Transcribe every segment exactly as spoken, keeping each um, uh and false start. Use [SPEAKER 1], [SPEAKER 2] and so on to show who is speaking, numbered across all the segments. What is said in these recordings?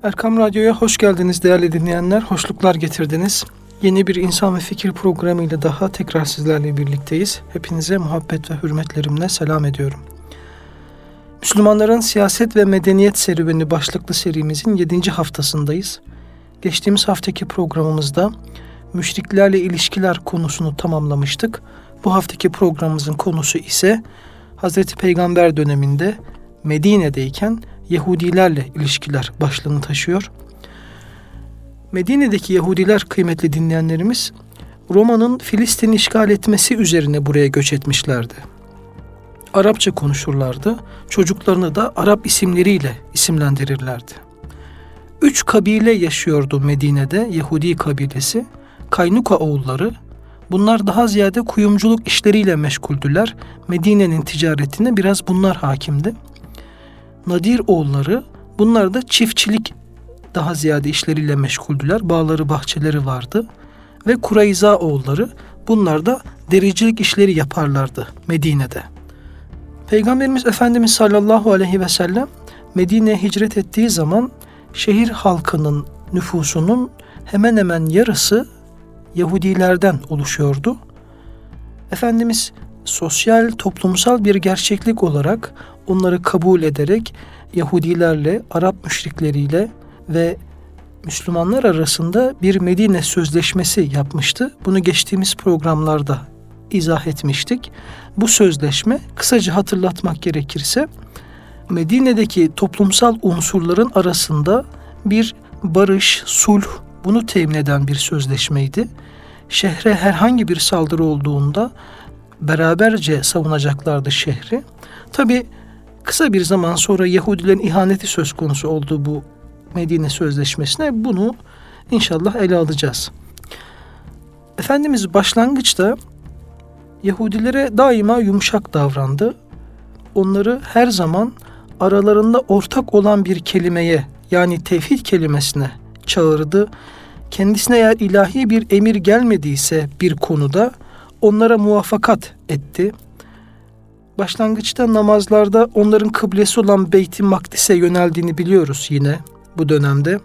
[SPEAKER 1] Erkam Radyo'ya hoş geldiniz değerli dinleyenler. Hoşluklar getirdiniz. Yeni bir İnsan ve Fikir programıyla daha tekrar sizlerle birlikteyiz. Hepinize muhabbet ve hürmetlerimle selam ediyorum. Müslümanların Siyaset ve Medeniyet Serüveni başlıklı serimizin yedinci haftasındayız. Geçtiğimiz haftaki programımızda müşriklerle ilişkiler konusunu tamamlamıştık. Bu haftaki programımızın konusu ise Hazreti Peygamber döneminde Medine'deyken Yahudilerle ilişkiler başlığını taşıyor. Medine'deki Yahudiler, kıymetli dinleyenlerimiz, Roma'nın Filistin'i işgal etmesi üzerine buraya göç etmişlerdi. Arapça konuşurlardı. Çocuklarını da Arap isimleriyle isimlendirirlerdi. Üç kabile yaşıyordu Medine'de, Yahudi kabilesi. Kaynuka oğulları. Bunlar daha ziyade kuyumculuk işleriyle meşguldüler. Medine'nin ticaretine biraz bunlar hakimdi. Nadir oğulları, bunlar da çiftçilik daha ziyade işleriyle meşguldüler. Bağları, bahçeleri vardı. Ve Kurayza oğulları, bunlar da dericilik işleri yaparlardı Medine'de. Peygamberimiz Efendimiz sallallahu aleyhi ve sellem Medine'ye hicret ettiği zaman şehir halkının nüfusunun hemen hemen yarısı Yahudilerden oluşuyordu. Efendimiz sosyal, toplumsal bir gerçeklik olarak onları kabul ederek Yahudilerle, Arap müşrikleriyle ve Müslümanlar arasında bir Medine Sözleşmesi yapmıştı. Bunu geçtiğimiz programlarda izah etmiştik. Bu sözleşme, kısaca hatırlatmak gerekirse, Medine'deki toplumsal unsurların arasında bir barış, sulh, bunu temin eden bir sözleşmeydi. Şehre herhangi bir saldırı olduğunda beraberce savunacaklardı şehri. Tabi kısa bir zaman sonra Yahudilerin ihaneti söz konusu olduğu bu Medine Sözleşmesi'ne bunu inşallah ele alacağız. Efendimiz başlangıçta Yahudilere daima yumuşak davrandı. Onları her zaman aralarında ortak olan bir kelimeye, yani tevhid kelimesine çağırdı. Kendisine eğer ilahi bir emir gelmediyse bir konuda onlara muvaffakat etti. Başlangıçta namazlarda onların kıblesi olan Beyt-i Makdis'e yöneldiğini biliyoruz yine bu dönemde.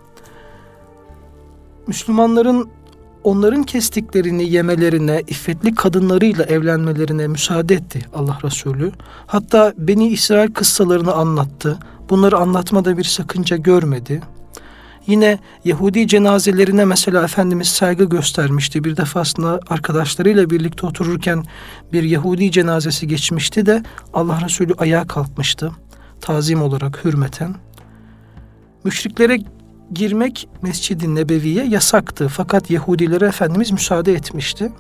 [SPEAKER 1] Müslümanların onların kestiklerini yemelerine, iffetli kadınlarıyla evlenmelerine müsaade etti Allah Resulü. Hatta Beni İsrail kıssalarını anlattı. Bunları anlatmada bir sakınca görmedi. Yine Yahudi cenazelerine mesela Efendimiz saygı göstermişti. Bir defasında arkadaşlarıyla birlikte otururken bir Yahudi cenazesi geçmişti de Allah Resulü ayağa kalkmıştı. Tazim olarak, hürmeten. Müşriklere girmek Mescid-i Nebevi'ye yasaktı. Fakat Yahudilere Efendimiz müsaade etmişti.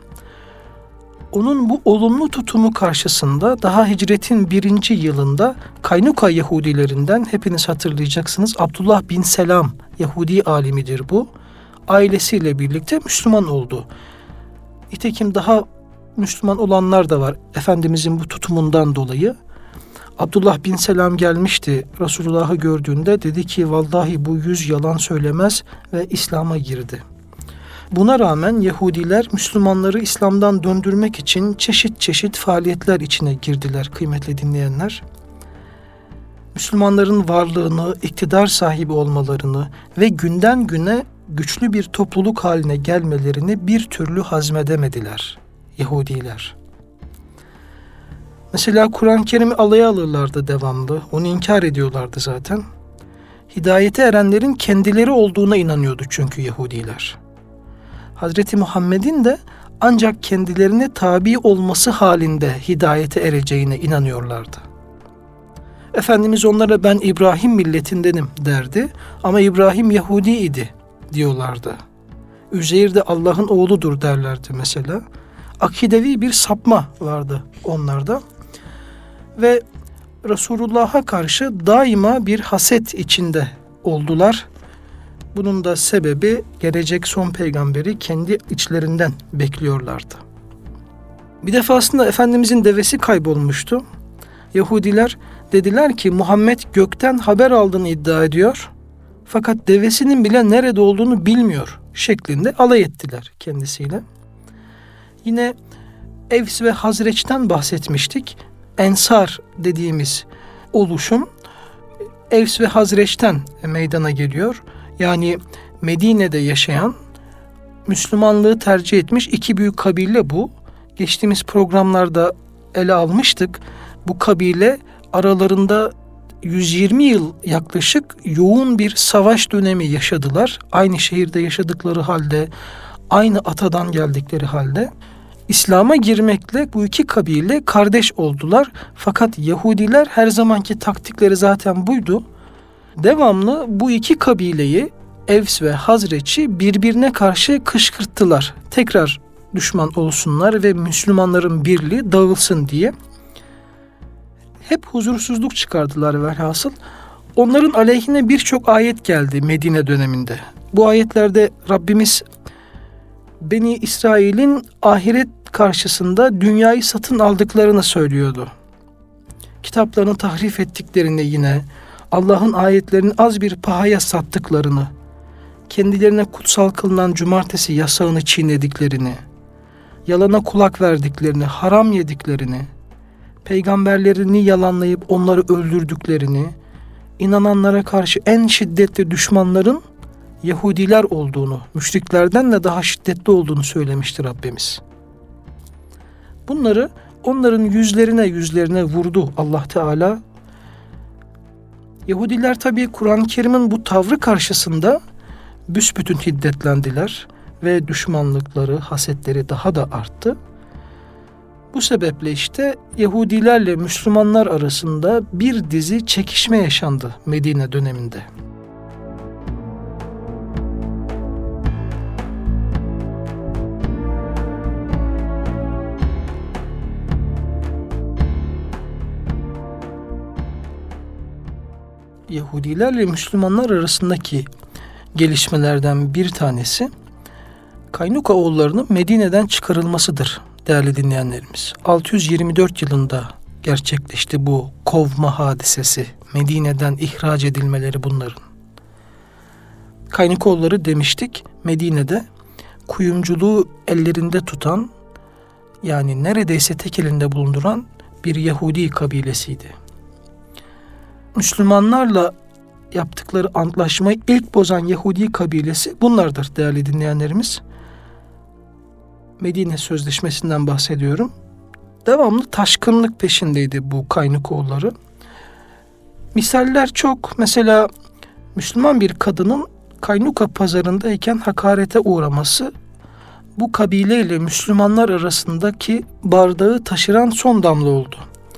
[SPEAKER 1] Onun bu olumlu tutumu karşısında daha hicretin birinci yılında Kaynuka Yahudilerinden, hepiniz hatırlayacaksınız, Abdullah bin Selam, Yahudi alimidir bu, ailesiyle birlikte Müslüman oldu. Nitekim daha Müslüman olanlar da var Efendimizin bu tutumundan dolayı. Abdullah bin Selam gelmişti Resulullah'ı gördüğünde, dedi ki vallahi bu yüz yalan söylemez ve İslam'a girdi. Buna rağmen Yahudiler Müslümanları İslam'dan döndürmek için çeşit çeşit faaliyetler içine girdiler kıymetli dinleyenler. Müslümanların varlığını, iktidar sahibi olmalarını ve günden güne güçlü bir topluluk haline gelmelerini bir türlü hazmedemediler Yahudiler. Mesela Kur'an-ı Kerim'i alaya alırlardı devamlı, onu inkar ediyorlardı zaten. Hidayete erenlerin kendileri olduğuna inanıyordu çünkü Yahudiler. Hazreti Muhammed'in de ancak kendilerine tabi olması halinde hidayete ereceğine inanıyorlardı. Efendimiz onlara ben İbrahim milletindenim derdi ama İbrahim Yahudi idi diyorlardı. Üzeyir de Allah'ın oğludur derlerdi mesela. Akidevi bir sapma vardı onlarda ve Resulullah'a karşı daima bir haset içinde oldular. Bunun da sebebi gelecek son peygamberi kendi içlerinden bekliyorlardı. Bir defasında Efendimizin devesi kaybolmuştu. Yahudiler dediler ki Muhammed gökten haber aldığını iddia ediyor. Fakat devesinin bile nerede olduğunu bilmiyor şeklinde alay ettiler kendisiyle. Yine Evs ve Hazreç'ten bahsetmiştik. Ensar dediğimiz oluşum Evs ve Hazreç'ten meydana geliyor. Yani Medine'de yaşayan, Müslümanlığı tercih etmiş iki büyük kabile bu. Geçtiğimiz programlarda ele almıştık. Bu kabile aralarında yüz yirmi yıl yaklaşık yoğun bir savaş dönemi yaşadılar. Aynı şehirde yaşadıkları halde, aynı atadan geldikleri halde İslam'a girmekle bu iki kabile kardeş oldular. Fakat Yahudiler, her zamanki taktikleri zaten buydu. Devamlı bu iki kabileyi, Evs ve Hazreç'i birbirine karşı kışkırttılar. Tekrar düşman olsunlar ve Müslümanların birliği dağılsın diye. Hep huzursuzluk çıkardılar velhasıl. Onların aleyhine birçok ayet geldi Medine döneminde. Bu ayetlerde Rabbimiz Beni İsrail'in ahiret karşısında dünyayı satın aldıklarını söylüyordu. Kitaplarını tahrif ettiklerini, yine Allah'ın ayetlerini az bir pahaya sattıklarını, kendilerine kutsal kılınan cumartesi yasağını çiğnediklerini, yalana kulak verdiklerini, haram yediklerini, peygamberlerini yalanlayıp onları öldürdüklerini, inananlara karşı en şiddetli düşmanların Yahudiler olduğunu, müşriklerden de daha şiddetli olduğunu söylemiştir Rabbimiz. Bunları onların yüzlerine yüzlerine vurdu Allah Teala. Yahudiler tabii Kur'an-ı Kerim'in bu tavrı karşısında büsbütün hiddetlendiler ve düşmanlıkları, hasetleri daha da arttı. Bu sebeple işte Yahudilerle Müslümanlar arasında bir dizi çekişme yaşandı Medine döneminde. Yahudilerle Müslümanlar arasındaki gelişmelerden bir tanesi Kaynuka oğullarının Medine'den çıkarılmasıdır değerli dinleyenlerimiz. altı yüz yirmi dört yılında gerçekleşti bu kovma hadisesi. Medine'den ihraç edilmeleri bunların. Kaynuka oğulları demiştik, Medine'de kuyumculuğu ellerinde tutan, yani neredeyse tek elinde bulunduran bir Yahudi kabilesiydi. Müslümanlarla yaptıkları antlaşmayı ilk bozan Yahudi kabilesi bunlardır değerli dinleyenlerimiz. Medine Sözleşmesi'nden bahsediyorum. Devamlı taşkınlık peşindeydi bu Kaynukoğulları. Misaller çok. Mesela Müslüman bir kadının Kaynuka pazarındayken hakarete uğraması, bu kabileyle Müslümanlar arasındaki bardağı taşıran son damla oldu.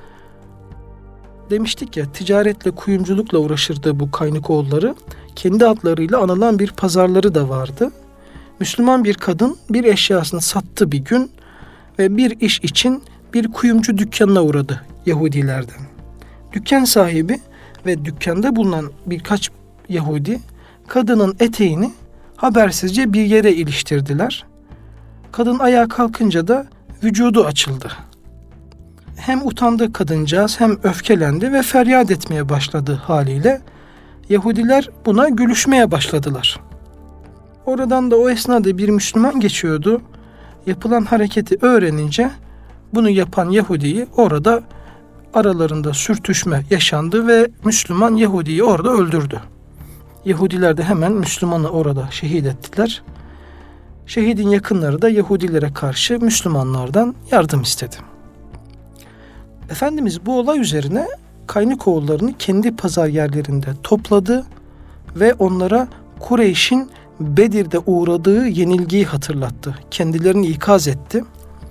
[SPEAKER 1] Demiştik ya, ticaretle, kuyumculukla uğraşırdı bu Kaynukoğulları. Kendi adlarıyla anılan bir pazarları da vardı. Müslüman bir kadın bir eşyasını sattı bir gün ve bir iş için bir kuyumcu dükkanına uğradı Yahudilerden. Dükkan sahibi ve dükkanda bulunan birkaç Yahudi kadının eteğini habersizce bir yere iliştirdiler. Kadın ayağa kalkınca da vücudu açıldı. Hem utandı kadıncağız hem öfkelendi ve feryat etmeye başladı haliyle. Yahudiler buna gülüşmeye başladılar. Oradan da o esnada bir Müslüman geçiyordu. Yapılan hareketi öğrenince bunu yapan Yahudi'yi orada aralarında sürtüşme yaşandı ve Müslüman Yahudi'yi orada öldürdü. Yahudiler de hemen Müslümanı orada şehit ettiler. Şehidin yakınları da Yahudilere karşı Müslümanlardan yardım istedi. Efendimiz bu olay üzerine Kaynukoğullarını kendi pazar yerlerinde topladı ve onlara Kureyş'in Bedir'de uğradığı yenilgiyi hatırlattı. Kendilerini ikaz etti.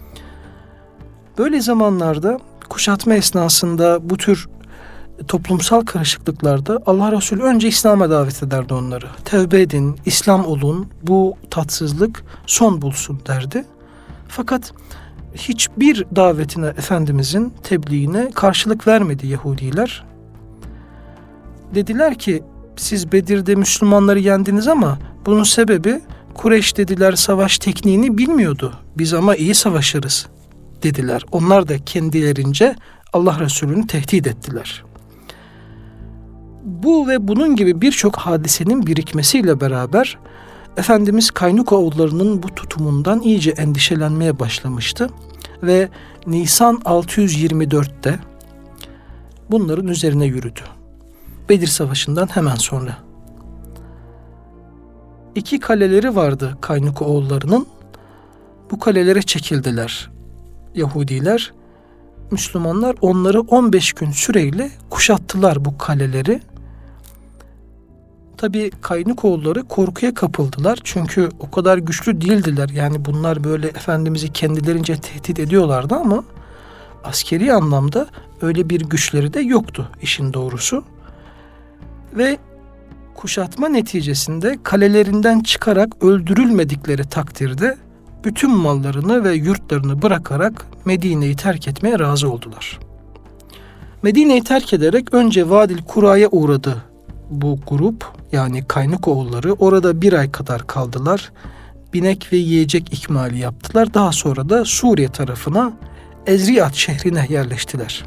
[SPEAKER 1] Böyle zamanlarda, kuşatma esnasında, bu tür toplumsal karışıklıklarda Allah Resulü önce İslam'a davet ederdi onları. Tevbe edin, İslam olun, bu tatsızlık son bulsun derdi. Fakat hiçbir davetine, Efendimizin tebliğine karşılık vermedi Yahudiler. Dediler ki, siz Bedir'de Müslümanları yendiniz ama bunun sebebi Kureyş, dediler, savaş tekniğini bilmiyordu. Biz ama iyi savaşırız dediler. Onlar da kendilerince Allah Resulü'nü tehdit ettiler. Bu ve bunun gibi birçok hadisenin birikmesiyle beraber Efendimiz Kaynukoğullarının bu tutumundan iyice endişelenmeye başlamıştı ve Nisan altı yüz yirmi dörtte bunların üzerine yürüdü. Bedir Savaşı'ndan hemen sonra. iki kaleleri vardı Kaynuk oğullarının. Bu kalelere çekildiler Yahudiler. Müslümanlar onları on beş gün süreyle kuşattılar bu kaleleri. Tabii Kaynuk oğulları korkuya kapıldılar. Çünkü o kadar güçlü değildiler. Yani bunlar böyle Efendimiz'i kendilerince tehdit ediyorlardı ama askeri anlamda öyle bir güçleri de yoktu işin doğrusu. Ve kuşatma neticesinde kalelerinden çıkarak öldürülmedikleri takdirde bütün mallarını ve yurtlarını bırakarak Medine'yi terk etmeye razı oldular. Medine'yi terk ederek önce Vadil Kura'ya uğradı bu grup, yani Kaynuk oğulları. Orada bir ay kadar kaldılar. Binek ve yiyecek ikmali yaptılar. Daha sonra da Suriye tarafına Ezriyat şehrine yerleştiler.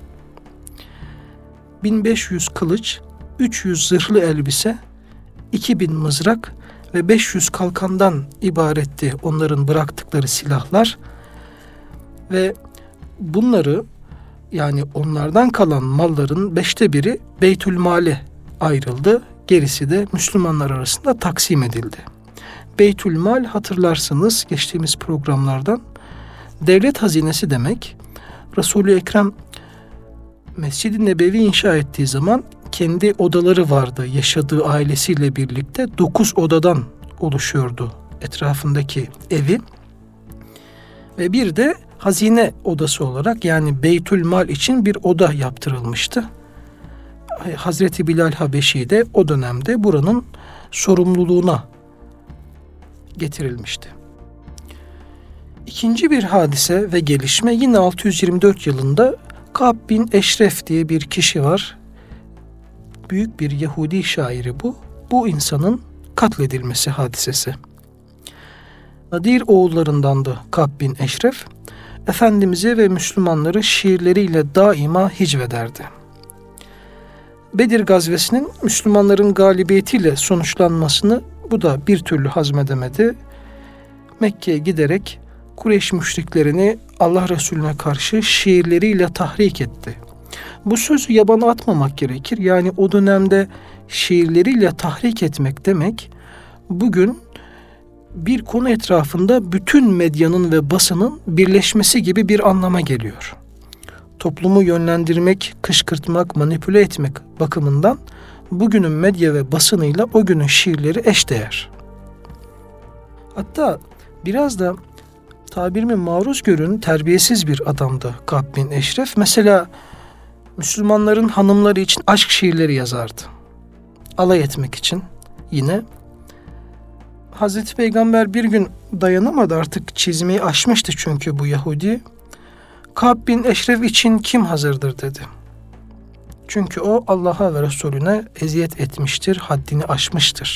[SPEAKER 1] bin beş yüz kılıç, üç yüz zırhlı elbise, iki bin mızrak ve beş yüz kalkandan ibaretti onların bıraktıkları silahlar. Ve bunları, yani onlardan kalan malların beşte biri Beytülmal'e ayrıldı. Gerisi de Müslümanlar arasında taksim edildi. Beytülmal, hatırlarsınız geçtiğimiz programlardan, devlet hazinesi demek. Resul-i Ekrem Mescid-i Nebevi inşa ettiği zaman kendi odaları vardı. Yaşadığı ailesiyle birlikte dokuz odadan oluşuyordu etrafındaki evi. Ve bir de hazine odası olarak, yani Beytülmal için bir oda yaptırılmıştı. Hazreti Bilal Habeşi de o dönemde buranın sorumluluğuna getirilmişti. İkinci bir hadise ve gelişme yine altı yüz yirmi dört yılında Ka'b bin Eşref diye bir kişi var. Büyük bir Yahudi şairi bu. Bu insanın katledilmesi hadisesi. Nadir oğullarındandı Ka'b bin Eşref. Efendimiz'i ve Müslümanları şiirleriyle daima hicvederdi. Bedir gazvesinin Müslümanların galibiyetiyle sonuçlanmasını bu da bir türlü hazmedemedi. Mekke'ye giderek Kureyş müşriklerini Allah Resulüne karşı şiirleriyle tahrik etti. Bu sözü yabana atmamak gerekir. Yani o dönemde şiirleriyle tahrik etmek demek, bugün bir konu etrafında bütün medyanın ve basının birleşmesi gibi bir anlama geliyor. Toplumu yönlendirmek, kışkırtmak, manipüle etmek bakımından bugünün medya ve basınıyla o günün şiirleri eşdeğer. Hatta biraz da tabirimi maruz görün, terbiyesiz bir adamdı Ka'b bin Eşref. Mesela Müslümanların hanımları için aşk şiirleri yazardı. Alay etmek için yine. Hazreti Peygamber bir gün dayanamadı, artık çizmeyi aşmıştı çünkü bu Yahudi. Ka'b bin Eşref için kim hazırdır dedi. Çünkü o Allah'a ve Resulüne eziyet etmiştir, haddini aşmıştır.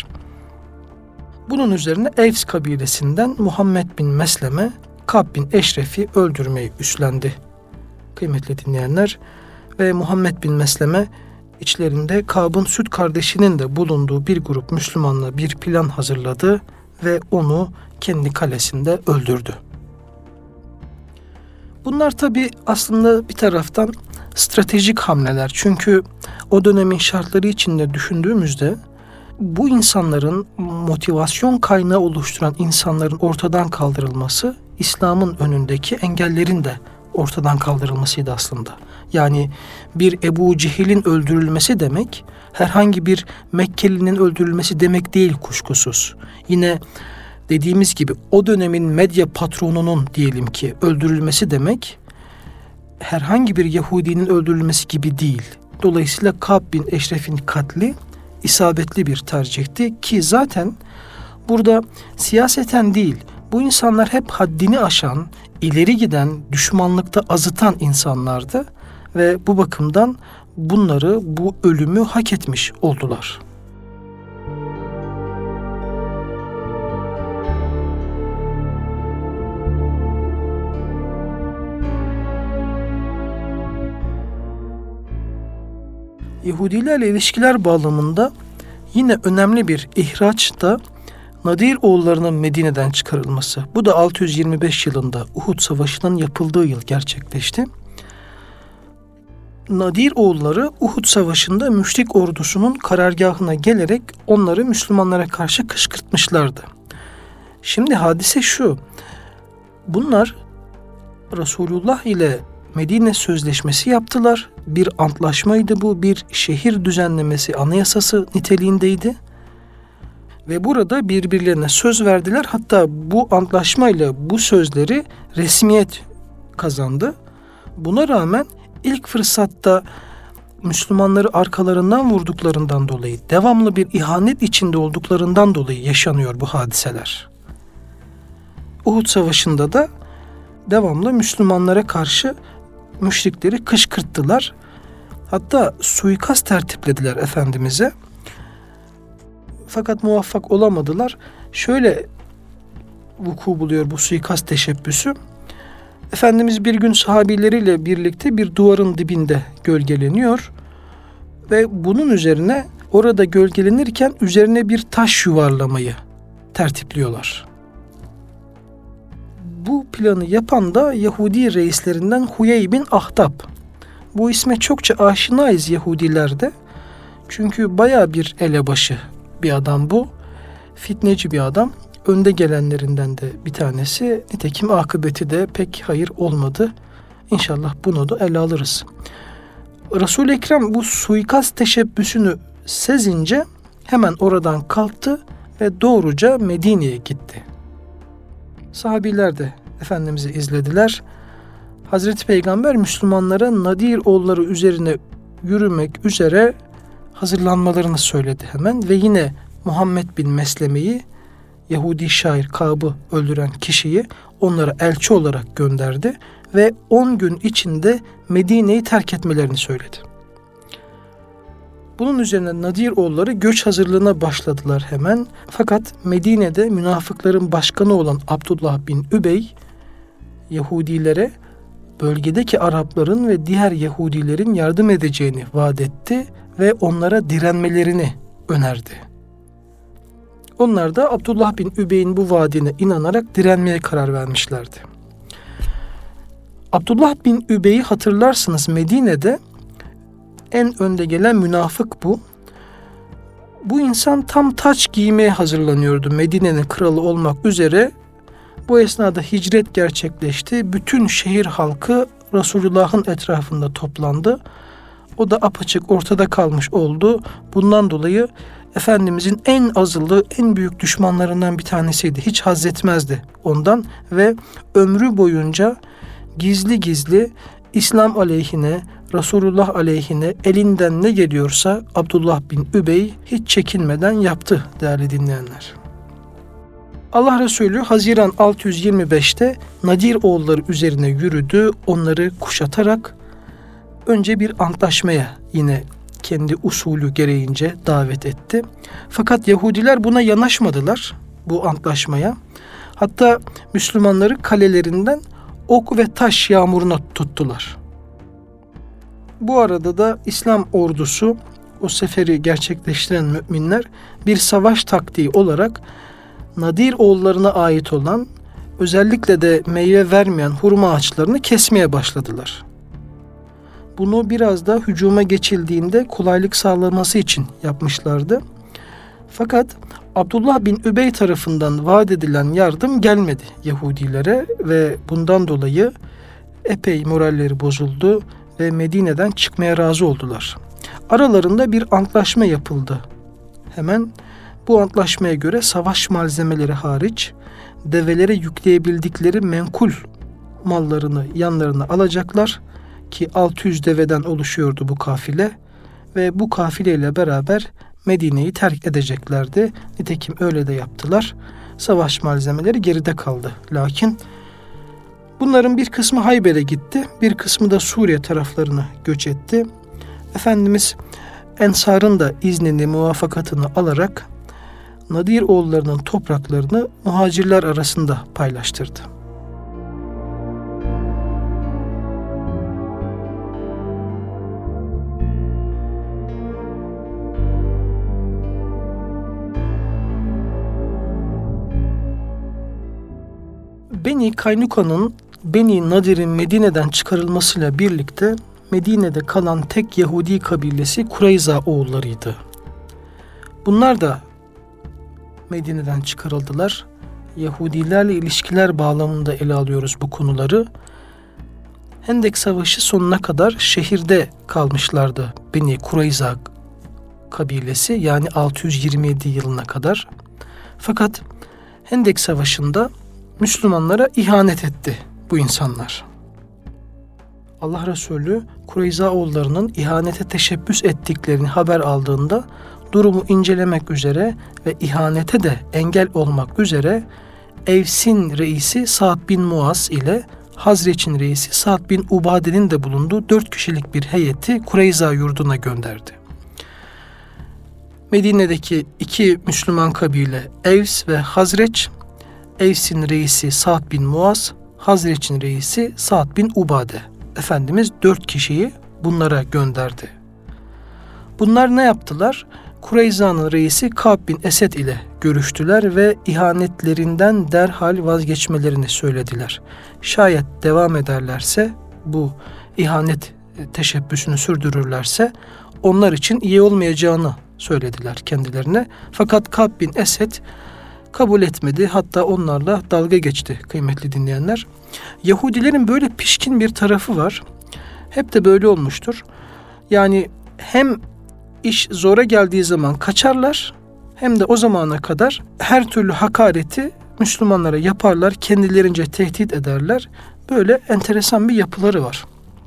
[SPEAKER 1] Bunun üzerine Evs kabilesinden Muhammed bin Mesleme Ka'b bin Eşref'i öldürmeyi üstlendi. Kıymetli dinleyenler, ve Muhammed bin Mesleme içlerinde Ka'b'ın süt kardeşinin de bulunduğu bir grup Müslümanla bir plan hazırladı ve onu kendi kalesinde öldürdü. Bunlar tabi aslında bir taraftan stratejik hamleler. Çünkü o dönemin şartları içinde düşündüğümüzde bu insanların, motivasyon kaynağı oluşturan insanların ortadan kaldırılması, İslam'ın önündeki engellerin de ortadan kaldırılmasıydı aslında. Yani bir Ebu Cehil'in öldürülmesi demek, herhangi bir Mekkeli'nin öldürülmesi demek değil kuşkusuz. Yine dediğimiz gibi o dönemin medya patronunun diyelim ki öldürülmesi demek, herhangi bir Yahudinin öldürülmesi gibi değil. Dolayısıyla Ka'b bin Eşref'in katli isabetli bir tercihti ki zaten burada siyaseten değil, bu insanlar hep haddini aşan, ileri giden, düşmanlıkta azıtan insanlardı ve bu bakımdan bunları, bu ölümü hak etmiş oldular. Yahudilerle ilişkiler bağlamında yine önemli bir ihraç da Nadir oğullarının Medine'den çıkarılması. Bu da altı yüz yirmi beş yılında Uhud Savaşı'nın yapıldığı yıl gerçekleşti. Nadir oğulları Uhud Savaşı'nda müşrik ordusunun karargahına gelerek onları Müslümanlara karşı kışkırtmışlardı. Şimdi hadise şu. Bunlar Resulullah ile Medine Sözleşmesi yaptılar. Bir antlaşmaydı bu, bir şehir düzenlemesi anayasası niteliğindeydi. Ve burada birbirlerine söz verdiler. Hatta bu antlaşmayla bu sözleri resmiyet kazandı. Buna rağmen ilk fırsatta Müslümanları arkalarından vurduklarından dolayı, devamlı bir ihanet içinde olduklarından dolayı yaşanıyor bu hadiseler. Uhud Savaşı'nda da devamlı Müslümanlara karşı müşrikleri kışkırttılar. Hatta suikast tertiplediler Efendimiz'e. Fakat muvaffak olamadılar. Şöyle vuku buluyor bu suikast teşebbüsü. Efendimiz bir gün sahabileriyle birlikte bir duvarın dibinde gölgeleniyor ve bunun üzerine orada gölgelenirken üzerine bir taş yuvarlamayı tertipliyorlar. Bu planı yapan da Yahudi reislerinden Huyey bin Ahtab. Bu isme çokça aşinayız Yahudilerde. Çünkü baya bir elebaşı bir adam bu. Fitneci bir adam. Önde gelenlerinden de bir tanesi. Nitekim akıbeti de pek hayır olmadı. İnşallah bunu da ele alırız. Resul-i Ekrem bu suikast teşebbüsünü sezince hemen oradan kalktı ve doğruca Medine'ye gitti. Sahabiler de Efendimiz'i izlediler. Hazreti Peygamber Müslümanlara Nadir oğulları üzerine yürümek üzere hazırlanmalarını söyledi hemen ve yine Muhammed bin Mesleme'yi, Yahudi şair Kâb'ı öldüren kişiyi onlara elçi olarak gönderdi ve on gün içinde Medine'yi terk etmelerini söyledi. Bunun üzerine Nadir oğulları göç hazırlığına başladılar hemen. Fakat Medine'de münafıkların başkanı olan Abdullah bin Übey Yahudilere bölgedeki Arapların ve diğer Yahudilerin yardım edeceğini vaat etti ve onlara direnmelerini önerdi. Onlar da Abdullah bin Übey'in bu vaadine inanarak direnmeye karar vermişlerdi. Abdullah bin Übey'i hatırlarsınız, Medine'de en önde gelen münafık bu. Bu insan tam taç giymeye hazırlanıyordu Medine'nin kralı olmak üzere. Bu esnada hicret gerçekleşti. Bütün şehir halkı Resulullah'ın etrafında toplandı. O da apaçık ortada kalmış oldu. Bundan dolayı Efendimizin en azılı, en büyük düşmanlarından bir tanesiydi. Hiç haz etmezdi ondan ve ömrü boyunca gizli gizli İslam aleyhine, Resulullah aleyhine elinden ne geliyorsa Abdullah bin Übey hiç çekinmeden yaptı değerli dinleyenler. Allah Resulü Haziran altı yüz yirmi beşte Nadir oğulları üzerine yürüdü. Onları kuşatarak önce bir antlaşmaya yine kendi usulü gereğince davet etti. Fakat Yahudiler buna yanaşmadılar, bu antlaşmaya. Hatta Müslümanları kalelerinden ok ve taş yağmuruna tuttular. Bu arada da İslam ordusu, o seferi gerçekleştiren müminler bir savaş taktiği olarak Nadir oğullarına ait olan, özellikle de meyve vermeyen hurma ağaçlarını kesmeye başladılar. Bunu biraz da hücuma geçildiğinde kolaylık sağlaması için yapmışlardı. Fakat Abdullah bin Übey tarafından vaat edilen yardım gelmedi Yahudilere ve bundan dolayı epey moralleri bozuldu ve Medine'den çıkmaya razı oldular. Aralarında bir antlaşma yapıldı. Hemen bu antlaşmaya göre savaş malzemeleri hariç develere yükleyebildikleri menkul mallarını yanlarına alacaklar ki altı yüz deveden oluşuyordu bu kafile ve bu kafileyle beraber Medine'yi terk edeceklerdi. Nitekim öyle de yaptılar. Savaş malzemeleri geride kaldı. Lakin bunların bir kısmı Hayber'e gitti, bir kısmı da Suriye taraflarına göç etti. Efendimiz Ensar'ın da iznini, muvafakatını alarak Nadir oğullarının topraklarını muhacirler arasında paylaştırdı. Beni Kaynuka'nın Beni Nadir'in Medine'den çıkarılmasıyla birlikte Medine'de kalan tek Yahudi kabilesi Kureyza oğullarıydı. Bunlar da Medine'den çıkarıldılar. Yahudilerle ilişkiler bağlamında ele alıyoruz bu konuları. Hendek Savaşı sonuna kadar şehirde kalmışlardı Beni Kureyza kabilesi, yani altı yüz yirmi yedi yılına kadar. Fakat Hendek Savaşı'nda Müslümanlara ihanet etti bu insanlar. Allah Resulü Kureyza oğullarının ihanete teşebbüs ettiklerini haber aldığında durumu incelemek üzere ve ihanete de engel olmak üzere Evs'in reisi Sa'd bin Muaz ile Hazreç'in reisi Sa'd bin Ubade'nin de bulunduğu dört kişilik bir heyeti Kureyza yurduna gönderdi. Medine'deki iki Müslüman kabile Evs ve Hazreç, Evs'in reisi Sa'd bin Muaz, Hazreç'in reisi Sa'd bin Ubade. Efendimiz dört kişiyi bunlara gönderdi. Bunlar ne yaptılar? Kureyza'nın reisi Ka'b bin Esed ile görüştüler ve ihanetlerinden derhal vazgeçmelerini söylediler. Şayet devam ederlerse, bu ihanet teşebbüsünü sürdürürlerse onlar için iyi olmayacağını söylediler kendilerine. Fakat Ka'b bin Esed kabul etmedi. Hatta onlarla dalga geçti kıymetli dinleyenler. Yahudilerin böyle pişkin bir tarafı var. Hep de böyle olmuştur. Yani hem iş zora geldiği zaman kaçarlar, hem de o zamana kadar her türlü hakareti Müslümanlara yaparlar, kendilerince tehdit ederler. Böyle enteresan bir yapıları var.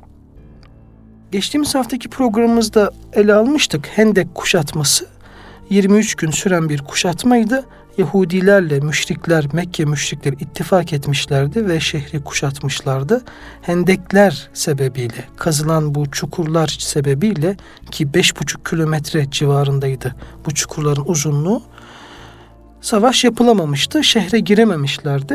[SPEAKER 1] Geçtiğimiz haftaki programımızda ele almıştık. Hendek kuşatması yirmi üç gün süren bir kuşatmaydı. Yahudilerle müşrikler, Mekke müşrikleri ittifak etmişlerdi ve şehri kuşatmışlardı. Hendekler sebebiyle, kazılan bu çukurlar sebebiyle, ki beş buçuk kilometre civarındaydı bu çukurların uzunluğu, savaş yapılamamıştı, şehre girememişlerdi.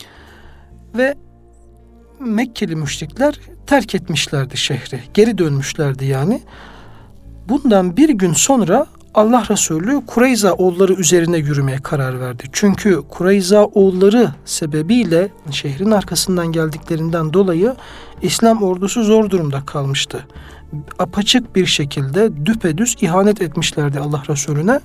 [SPEAKER 1] Ve Mekkeli müşrikler terk etmişlerdi şehri, geri dönmüşlerdi yani. Bundan bir gün sonra Allah Resulü Kureyza oğulları üzerine yürümeye karar verdi. Çünkü Kureyza oğulları sebebiyle, şehrin arkasından geldiklerinden dolayı İslam ordusu zor durumda kalmıştı. Apaçık bir şekilde düpedüz ihanet etmişlerdi Allah Resulüne.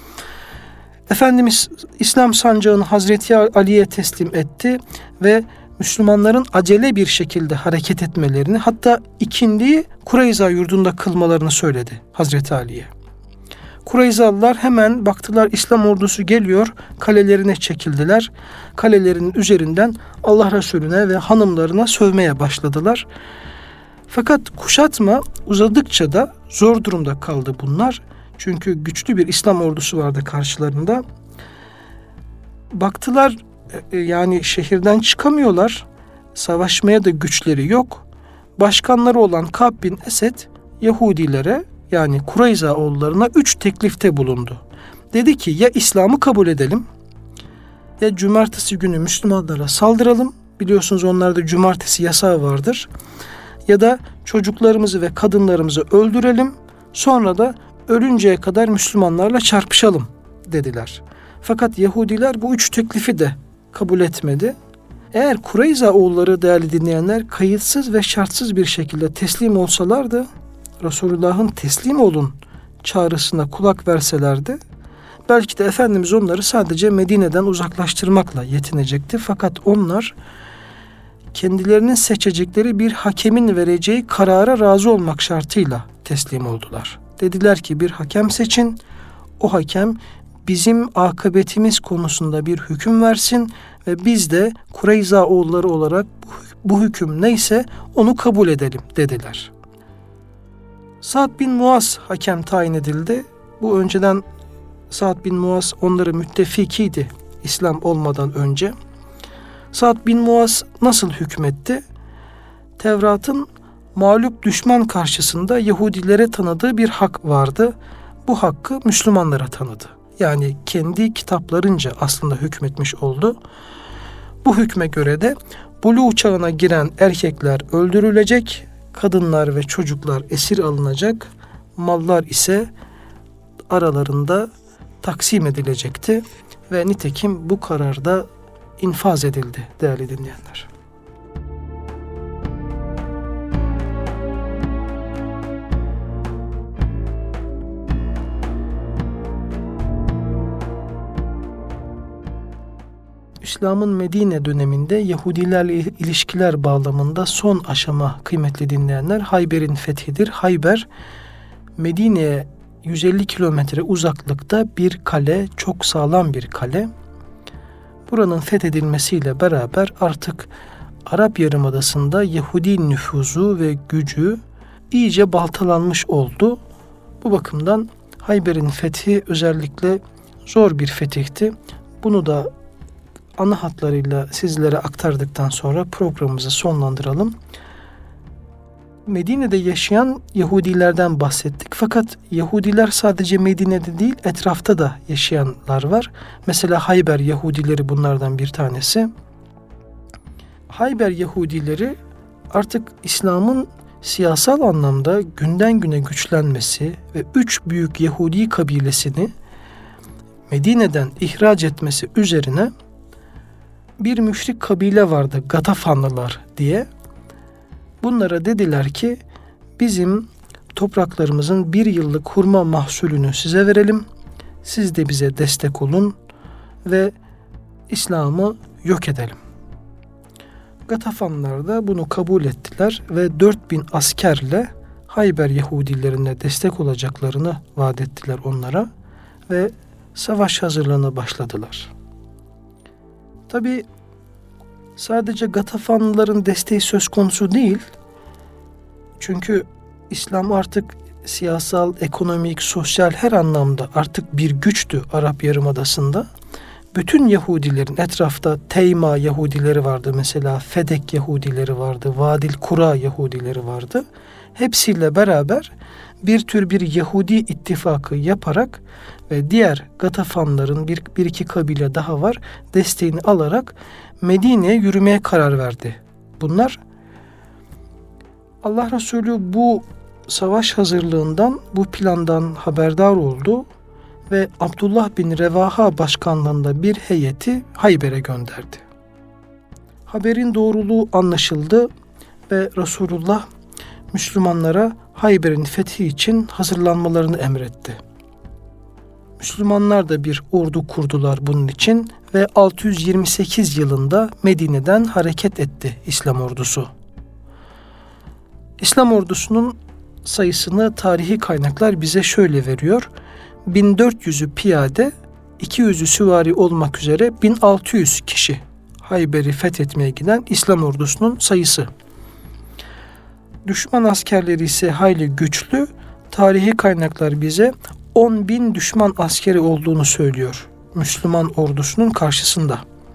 [SPEAKER 1] Efendimiz İslam sancağını Hazreti Ali'ye teslim etti ve Müslümanların acele bir şekilde hareket etmelerini, hatta ikindiyi Kureyza yurdunda kılmalarını söyledi Hazreti Ali'ye. Kureyzalılar hemen baktılar İslam ordusu geliyor, kalelerine çekildiler. Kalelerin üzerinden Allah Resulüne ve hanımlarına sövmeye başladılar. Fakat kuşatma uzadıkça da zor durumda kaldı bunlar. Çünkü güçlü bir İslam ordusu vardı karşılarında. Baktılar yani şehirden çıkamıyorlar. Savaşmaya da güçleri yok. Başkanları olan Ka'b bin Esed Yahudilere, yani Kureyza oğullarına üç teklifte bulundu. Dedi ki ya İslam'ı kabul edelim, ya cumartesi günü Müslümanlara saldıralım. Biliyorsunuz onlarda cumartesi yasağı vardır. Ya da çocuklarımızı ve kadınlarımızı öldürelim. Sonra da ölünceye kadar Müslümanlarla çarpışalım dediler. Fakat Yahudiler bu üç teklifi de kabul etmedi. Eğer Kureyza oğulları, değerli dinleyenler, kayıtsız ve şartsız bir şekilde teslim olsalardı, Resulullah'ın teslim olun çağrısına kulak verselerdi, belki de Efendimiz onları sadece Medine'den uzaklaştırmakla yetinecekti. Fakat onlar kendilerinin seçecekleri bir hakemin vereceği karara razı olmak şartıyla teslim oldular. Dediler ki bir hakem seçin, o hakem bizim akıbetimiz konusunda bir hüküm versin ve biz de Kureyza oğulları olarak bu hüküm neyse onu kabul edelim dediler. Sa'd bin Muaz hakem tayin edildi. Bu önceden Sa'd bin Muaz onların müttefikiydi İslam olmadan önce. Sa'd bin Muaz nasıl hükmetti? Tevrat'ın mağlup düşman karşısında Yahudilere tanıdığı bir hak vardı. Bu hakkı Müslümanlara tanıdı. Yani kendi kitaplarınca aslında hükmetmiş oldu. Bu hükme göre de buluğ çağına giren erkekler öldürülecek, kadınlar ve çocuklar esir alınacak, mallar ise aralarında taksim edilecekti ve nitekim bu karar da infaz edildi değerli dinleyenler. İslam'ın Medine döneminde Yahudilerle ilişkiler bağlamında son aşama kıymetli dinleyenler Hayber'in fethidir. Hayber, Medine'ye yüz elli kilometre uzaklıkta bir kale, çok sağlam bir kale. Buranın fethedilmesiyle beraber artık Arap Yarımadası'nda Yahudi nüfuzu ve gücü iyice baltalanmış oldu. Bu bakımdan Hayber'in fethi özellikle zor bir fetihti. Bunu da ana hatlarıyla sizlere aktardıktan sonra programımızı sonlandıralım. Medine'de yaşayan Yahudilerden bahsettik. Fakat Yahudiler sadece Medine'de değil, etrafta da yaşayanlar var. Mesela Hayber Yahudileri bunlardan bir tanesi. Hayber Yahudileri artık İslam'ın siyasal anlamda günden güne güçlenmesi ve üç büyük Yahudi kabilesini Medine'den ihraç etmesi üzerine bir müşrik kabile vardı, Gatafanlılar diye. Bunlara dediler ki bizim topraklarımızın bir yıllık hurma mahsulünü size verelim. Siz de bize destek olun ve İslam'ı yok edelim. Gatafanlılar da bunu kabul ettiler ve dört bin askerle Hayber Yahudilerine destek olacaklarını vaat ettiler onlara ve savaş hazırlığına başladılar. Tabi sadece Gatafanlıların desteği söz konusu değil. Çünkü İslam artık siyasal, ekonomik, sosyal her anlamda artık bir güçtü Arap Yarımadası'nda. Bütün Yahudilerin etrafta Teyma Yahudileri vardı mesela, Fedek Yahudileri vardı, Vadil Kura Yahudileri vardı. Hepsiyle beraber bir tür bir Yahudi ittifakı yaparak ve diğer Gatafanların bir, bir iki kabile daha var desteğini alarak Medine'ye yürümeye karar verdi. Bunlar Allah Resulü bu savaş hazırlığından, bu plandan haberdar oldu ve Abdullah bin Revaha başkanlığında bir heyeti Hayber'e gönderdi. Haberin doğruluğu anlaşıldı ve Resulullah Müslümanlara Hayber'in fethi için hazırlanmalarını emretti. Müslümanlar da bir ordu kurdular bunun için ve altı yüz yirmi sekiz yılında Medine'den hareket etti İslam ordusu. İslam ordusunun sayısını tarihi kaynaklar bize şöyle veriyor. bin dört yüzü piyade, iki yüzü süvari olmak üzere bin altı yüz kişi Hayber'i fethetmeye giden İslam ordusunun sayısı. Düşman askerleri ise hayli güçlü. Tarihi kaynaklar bize on bin düşman askeri olduğunu söylüyor Müslüman ordusunun karşısında.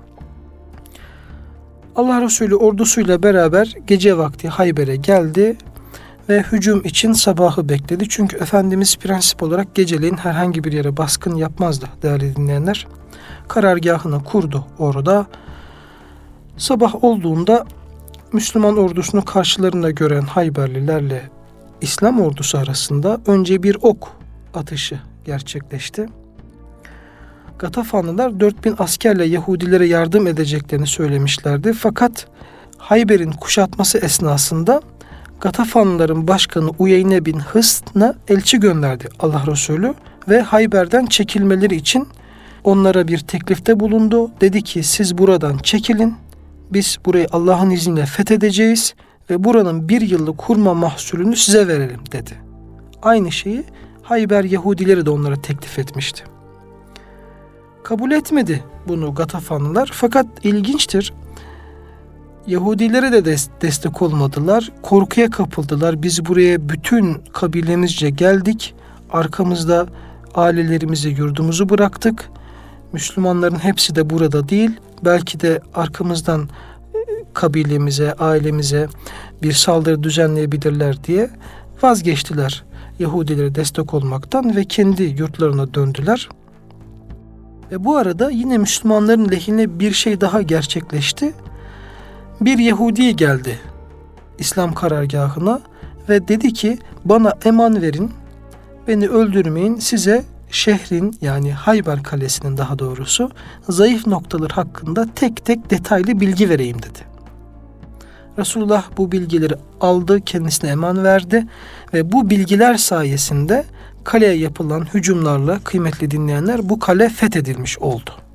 [SPEAKER 1] Allah Resulü ordusuyla beraber gece vakti Hayber'e geldi ve hücum için sabahı bekledi. Çünkü Efendimiz prensip olarak geceleyin herhangi bir yere baskın yapmazdı değerli dinleyenler. Karargahını kurdu orada. Sabah olduğunda Müslüman ordusunu karşılarında gören Hayberlilerle İslam ordusu arasında önce bir ok atışı gerçekleşti. Gatafanlılar dört bin askerle Yahudilere yardım edeceklerini söylemişlerdi. Fakat Hayber'in kuşatması esnasında Gatafanlıların başkanı Uyeyne bin Hısn'a elçi gönderdi Allah Resulü ve Hayber'den çekilmeleri için onlara bir teklifte bulundu. Dedi ki siz buradan çekilin, biz burayı Allah'ın izniyle fethedeceğiz ve buranın bir yıllık hurma mahsulünü size verelim dedi. Aynı şeyi Hayber Yahudileri de onlara teklif etmişti. Kabul etmedi bunu Gatafanlılar fakat ilginçtir. Yahudilere de destek olmadılar. Korkuya kapıldılar. Biz buraya bütün kabilemizce geldik. Arkamızda ailelerimizi, yurdumuzu bıraktık. Müslümanların hepsi de burada değil. Belki de arkamızdan kabilemize, ailemize bir saldırı düzenleyebilirler diye vazgeçtiler Yahudilere destek olmaktan ve kendi yurtlarına döndüler. Ve bu arada yine Müslümanların lehine bir şey daha gerçekleşti. Bir Yahudi geldi İslam karargahına ve dedi ki bana eman verin, beni öldürmeyin, size şehrin yani Hayber Kalesi'nin daha doğrusu zayıf noktaları hakkında tek tek detaylı bilgi vereyim dedi. Resulullah bu bilgileri aldı, kendisine eman verdi ve bu bilgiler sayesinde kaleye yapılan hücumlarla kıymetli dinleyenler bu kale fethedilmiş oldu.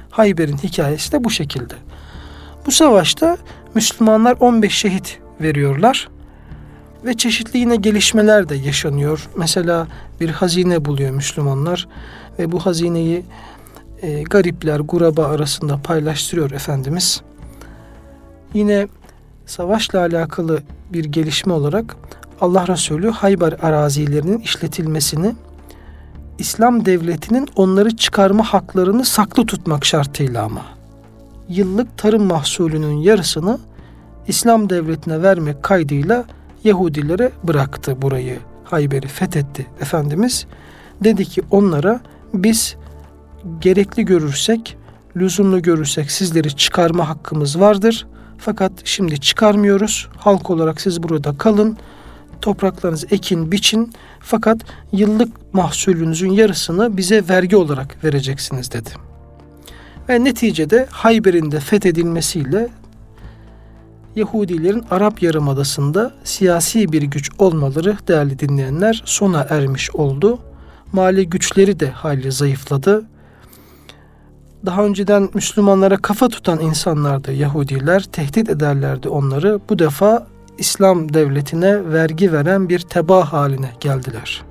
[SPEAKER 1] Hayber'in hikayesi de bu şekilde. Bu savaşta Müslümanlar on beş şehit veriyorlar ve çeşitli yine gelişmeler de yaşanıyor. Mesela bir hazine buluyor Müslümanlar ve bu hazineyi e, garipler, guraba arasında paylaştırıyor Efendimiz. Yine savaşla alakalı bir gelişme olarak Allah Resulü Hayber arazilerinin işletilmesini, İslam devletinin onları çıkarma haklarını saklı tutmak şartıyla ama yıllık tarım mahsulünün yarısını İslam devletine vermek kaydıyla Yahudilere bıraktı burayı. Hayber'i fethetti Efendimiz. Dedi ki onlara biz gerekli görürsek, lüzumlu görürsek sizleri çıkarma hakkımız vardır. Fakat şimdi çıkarmıyoruz. Halk olarak siz burada kalın. Topraklarınızı ekin, biçin. Fakat yıllık mahsulünüzün yarısını bize vergi olarak vereceksiniz dedi. Ve neticede Hayber'in de fethedilmesiyle Yahudilerin Arap Yarımadası'nda siyasi bir güç olmaları değerli dinleyenler sona ermiş oldu. Mali güçleri de hayli zayıfladı. Daha önceden Müslümanlara kafa tutan insanlardı Yahudiler, tehdit ederlerdi onları. Bu defa İslam devletine vergi veren bir tebaa haline geldiler.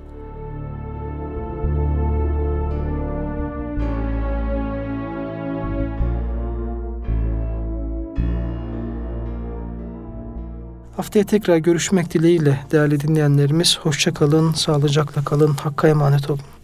[SPEAKER 1] Haftaya tekrar görüşmek dileğiyle değerli dinleyenlerimiz. Hoşça kalın, sağlıcakla kalın, Hakk'a emanet olun.